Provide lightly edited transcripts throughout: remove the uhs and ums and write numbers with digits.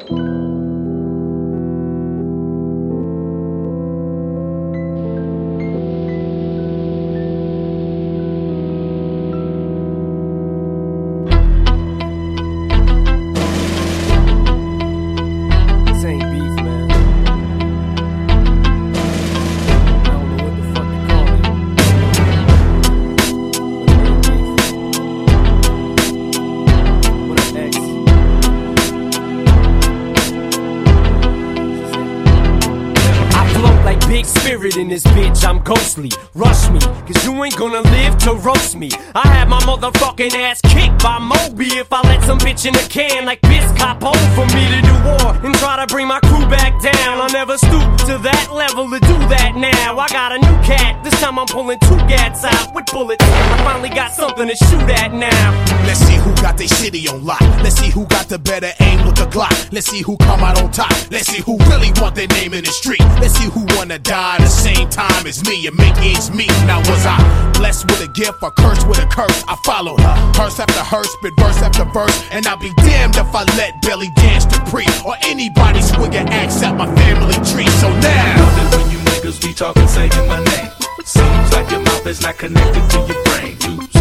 In this bitch, I'm ghostly. Rush me, cause you ain't gonna live to roast me. I had my motherfucking ass kicked by Moby if I let some bitch in a can like Biscop for me to do war and try to bring my crew back down. I'll never stoop to that level to do that now. I got a new cat, this time I'm pulling 2 gats out with bullets. I finally got something to shoot at now. Let's see who got their shitty on lock. Let's see who got the better aim with the Glock. Let's see who come out on top. Let's see who really want their name in the street. Let's see who wanna die the same time as me and make ends meet. Now was I blessed with a gift or cursed with a curse? I followed her, hearse after hearse, spit verse after verse, and I'll be damned if I let Belly Dance to Pre or anybody swing an axe at my family tree. So now, I love it when you niggas be talking, saying my name. Seems like your mouth is not connected to your brain.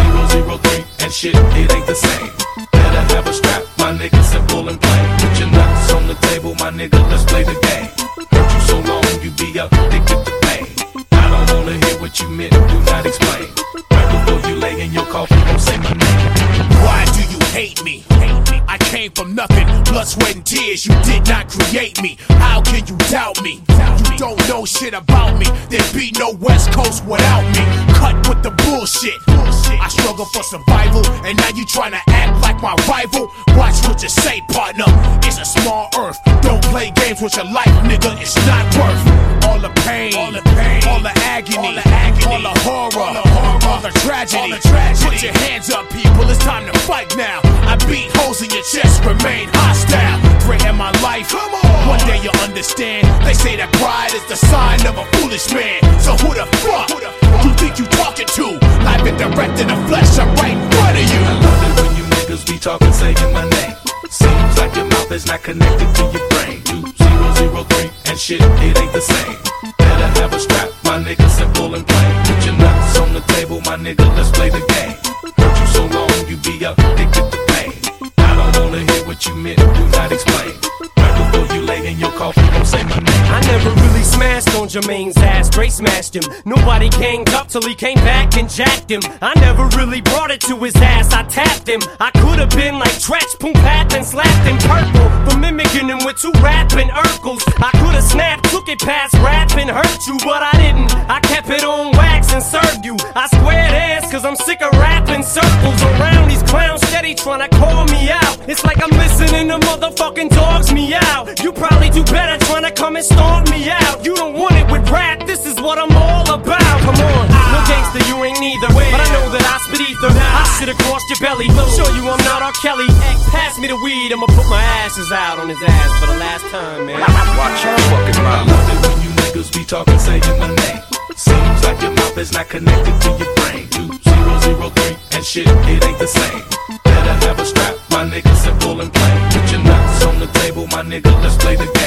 2003 and shit, it ain't the same. Better have a strap, my nigga, simple and plain. Put your nuts on the table, my nigga, let's play the game. Hurt you so long, you be addicted to pain. I don't wanna hear what you meant, do not explain. Right before you lay in your coffin, don't say my name. Why do you hate me? I came from nothing, blood, sweat, and tears. You did not create me. How can you doubt me? You don't know shit about me. There'd be no West Coast without me. Cut with the bullshit. I struggle for survival, and now you tryna act like my rival. Watch what you say, partner. It's a small earth. Don't play games with your life, nigga. It's not worth all the pain, all the agony, all the horror, all the tragedy. Put your hands up, people. It's time to fight now. I beat holes in your chest, remain hostile. Threaten my life. Come on. One day you'll understand. They say that pride is the sign of a foolish man. So who the fuck you think you talking to? Live and direct in the flesh, I'm right in front of you. I love it when you niggas be talking, saying my name. Seems like your mouth is not connected to your brain. 2003 and shit, it ain't the same. Better have a strap, my nigga, simple and plain. Put your nuts on the table, my nigga, let's play the game. Hurt you so long, you be addicted to pain. I don't wanna hear what you meant, do not explain. Right before you lay in your coffin, don't say my name. I never really smashed on Jermaine's ass, straight smashed him. Nobody ganged up till he came back and jacked him. I never really brought it to his ass, I tapped him. I could've been like Tretch, Poom Pat, and slapped him purple for mimicking him with 2 rapping Urkels. I could've snapped, took it past rap and hurt you, but I didn't. I kept it on wax and served you. I squared ass cause I'm sick of rapping circles around these clowns steady tryna call me out. It's like I'm listening to motherfucking dogs meow. You probably do better tryna come and stomp me out. You don't want it with rap, this is what I'm all about. Come on, no gangster, you ain't neither. But I know that I spit ether. I shit across your belly. Show you I'm not R. Kelly. Pass me the weed, I'ma put my ashes out on his ass for the last time, man. Watch your fucking mouth. I love it when you niggas be talking, saying my name. Seems like your mouth is not connected to your brain. 2003 and shit, it ain't the same. Better have a strap, my nigga, simple and plain. Put your nuts on the table, my nigga, let's play the game.